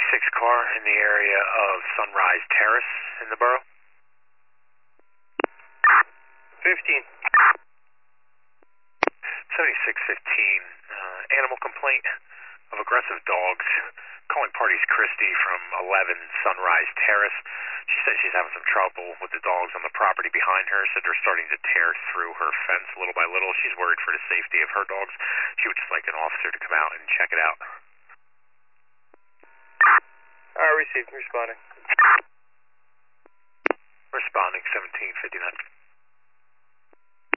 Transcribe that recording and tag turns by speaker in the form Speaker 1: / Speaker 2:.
Speaker 1: car in the area of Sunrise Terrace in the borough.
Speaker 2: 15.
Speaker 1: 7615, animal complaint of aggressive dogs. Calling parties Christy from 11 Sunrise Terrace. She says she's having some trouble with the dogs on the property behind her. Said they're starting to tear through her fence little by little. She's worried for the safety of her dogs. She would just like an officer to come out and check it out.
Speaker 2: Received. Responding.
Speaker 1: Responding 1759.